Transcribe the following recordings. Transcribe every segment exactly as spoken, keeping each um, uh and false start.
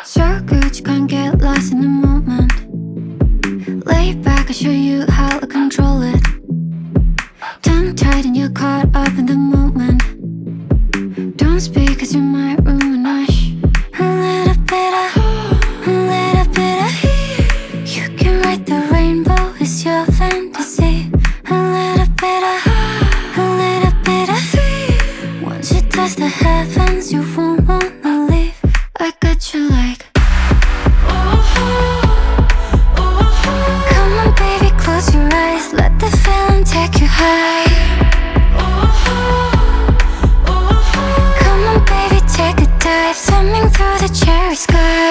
So good you can't get lost in the moment. Lay back, I'll show you how to control it. Tongue tied and you're caught up in the moment. Don't speak cause you might ruin us. A little bit of, a little bit of. You can write the rainbow, it's your fantasy. A little bit of, a little bit of. Once you touch the heavens, you won't wanna leave. I got you like. Come on baby, close your eyes, let the feeling take you high. Come on baby, take a dive, swimming through the cherry sky.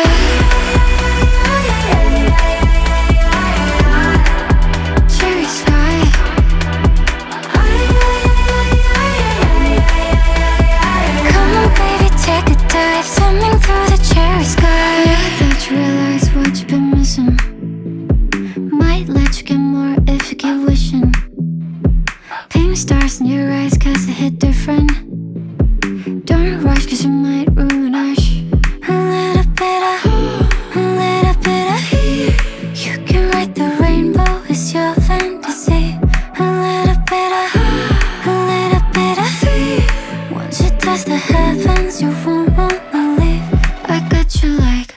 Cherry sky. Come on baby, take a dive, swimming through the cherry sky. Yeah, don't you realize what you've been missing? Might let you get more if you keep wishing. Pink stars in your eyes cause they hit different. Don't rush cause you might ruin us. A little bit of, a little bit of. You can write the rainbow, it's your fantasy. A little bit of, a little bit of. Once you touch the heavens, you won't wanna leave. I got you like.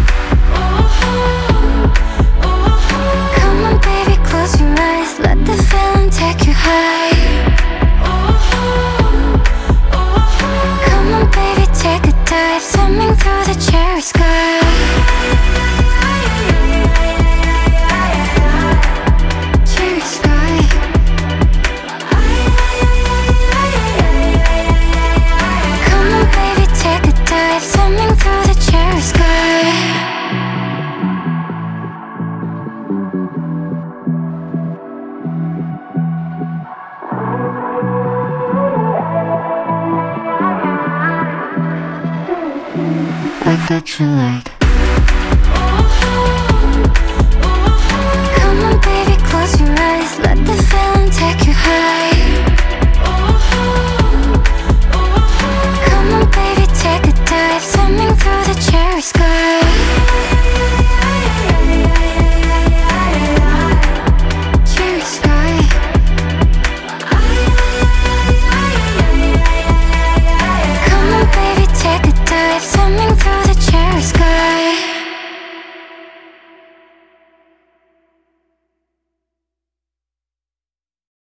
Come on baby, close your eyes, let the feeling take you high. Come on baby, take a dive, swimming through the cherry sky. Cherry sky. Come on baby, take a dive, swimming through the cherry sky. I got you like. Come on baby, close your eyes, let the feeling take you high.